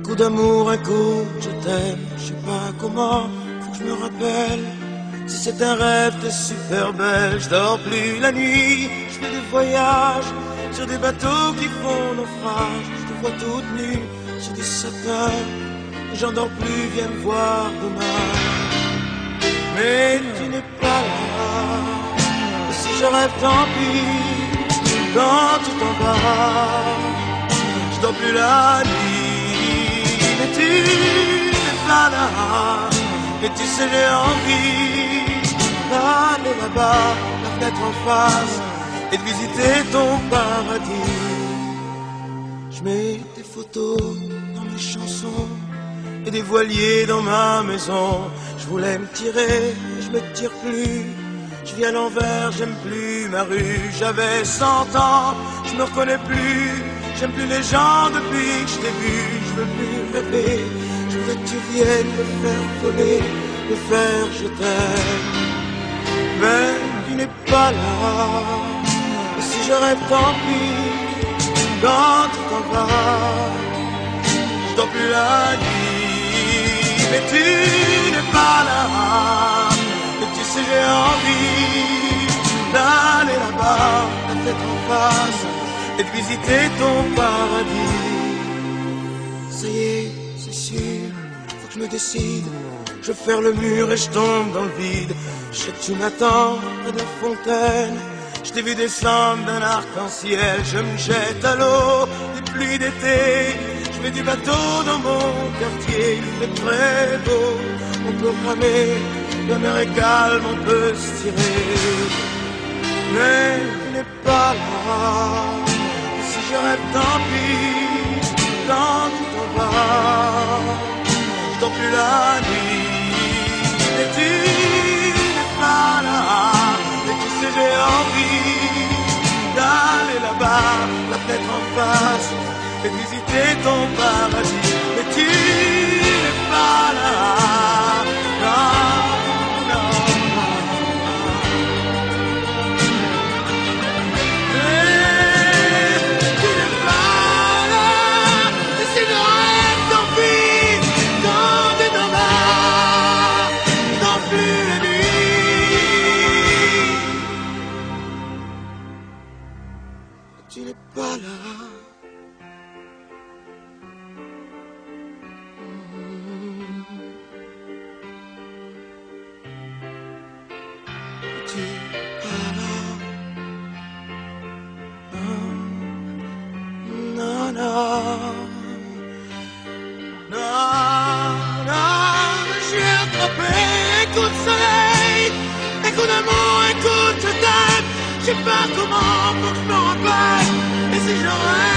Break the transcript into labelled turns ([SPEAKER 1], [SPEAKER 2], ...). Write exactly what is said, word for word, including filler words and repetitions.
[SPEAKER 1] coup d'amour, un coup, je t'aime, je sais pas comment, faut que je me rappelle. Si c'est un rêve, t'es super belle, je dors plus la nuit, je fais des voyages sur des bateaux qui font naufrage, je te vois toute nue sur des sapins, et j'en dors plus, viens me voir demain. Mais tu n'es pas là, et si je rêve, tant pis, quand tu t'en vas, je dors plus la nuit, mais tu n'es pas là, et tu sais j'ai envie d'aller là-bas, la fenêtre en face, et de visiter ton paradis. Je mets des photos dans mes chansons et des voiliers dans ma maison. Je voulais me tirer, mais je me tire plus. Je vis à l'envers, j'aime plus ma rue. J'avais cent ans, je me reconnais plus. J'aime plus les gens depuis que je t'ai vu. Je veux plus rêver, je voudrais que tu viennes me faire voler, me faire je t'aime. Mais tu n'es pas là, et si je rêve, tant pis, quand tu t'en vas, je dors plus la nuit, mais tu n'es pas là, et tu sais j'ai envie d'aller là-bas, la tête en face, et de visiter ton paradis. Ça y est, c'est sûr, faut que je me décide. Je vais faire le mur et je tombe dans le vide. Je sais que tu m'attends près de la fontaine. Je t'ai vu descendre d'un arc-en-ciel. Je me jette à l'eau des pluies d'été. Je fais du bateau dans mon quartier. Il fait très beau, on peut ramer. La mer est calme, on peut se tirer. Mais tu n'es pas là. Et si je rêve, tant pis, quand tu t'en vas, je dors plus la nuit. Et tu n'es pas là, et tu sais j'ai envie d'aller là-bas, la fenêtre en face, et de visiter ton paradis. Mais tu n'es pas là, non, non, non. Mais tu n'es pas là, et si je rêve, tant pis, quand tu t'en vas, plus la nuit. Tu n'es pas là. Tu n'es pas là. Non, non, non, non, je suis attrapé. Écoute soleil, écoute d'amour, écoute je t'aime. Je sais pas comment, faut que je me rappelle. Et si j'aurais